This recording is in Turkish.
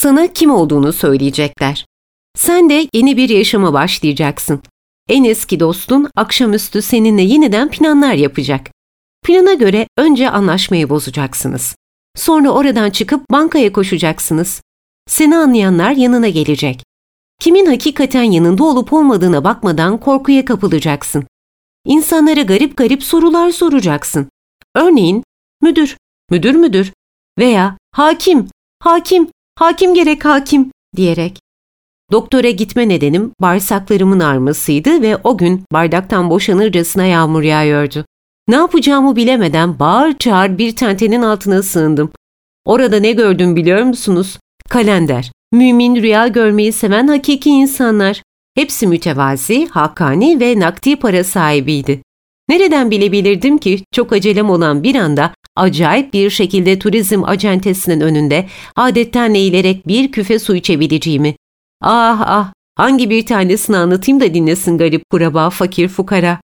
Sana kim olduğunu söyleyecekler. Sen de yeni bir yaşama başlayacaksın. En eski dostun akşamüstü seninle yeniden planlar yapacak. Plana göre önce anlaşmayı bozacaksınız. Sonra oradan çıkıp bankaya koşacaksınız. Seni anlayanlar yanına gelecek. Kimin hakikaten yanında olup olmadığına bakmadan korkuya kapılacaksın. İnsanlara garip garip sorular soracaksın. Örneğin, müdür veya hakim gerek hakim diyerek. Doktora gitme nedenim bağırsaklarımın ağrımasıydı ve o gün bardaktan boşanırcasına yağmur yağıyordu. Ne yapacağımı bilemeden bağır çağır bir tentenin altına sığındım. Orada ne gördüm biliyor musunuz? Kalender, mümin, rüya görmeyi seven hakiki insanlar. Hepsi mütevazi, hakkani ve nakdi para sahibiydi. Nereden bilebilirdim ki çok acelem olan bir anda acayip bir şekilde turizm acentesinin önünde adetten eğilerek bir küfe su içebileceğimi. Ah, hangi bir tanesini anlatayım da dinlesin garip kuraba, fakir fukara.